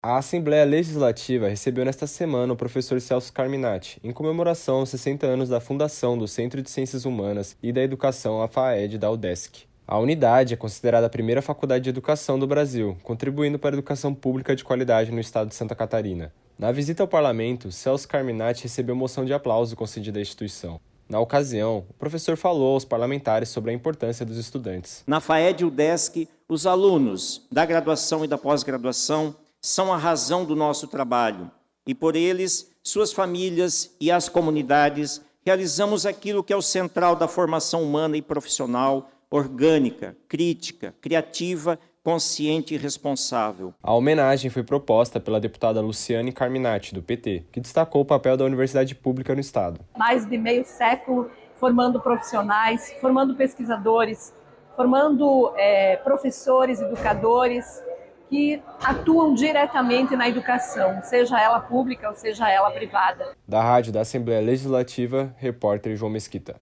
A Assembleia Legislativa recebeu nesta semana o professor Celso Carminati, em comemoração aos 60 anos da fundação do Centro de Ciências Humanas e da Educação, a FAED, da UDESC. A unidade é considerada a primeira faculdade de educação do Brasil, contribuindo para a educação pública de qualidade no estado de Santa Catarina. Na visita ao parlamento, Celso Carminati recebeu moção de aplauso concedida à instituição. Na ocasião, o professor falou aos parlamentares sobre a importância dos estudantes. Na FAED UDESC, os alunos da graduação e da pós-graduação são a razão do nosso trabalho e, por eles, suas famílias e as comunidades, realizamos aquilo que é o central da formação humana e profissional, orgânica, crítica, criativa, consciente e responsável. A homenagem foi proposta pela deputada Luciane Carminati, do PT, que destacou o papel da universidade pública no estado. Mais de meio século formando profissionais, formando pesquisadores, formando professores, educadores, que atuam diretamente na educação, seja ela pública ou seja ela privada. Da Rádio da Assembleia Legislativa, repórter João Mesquita.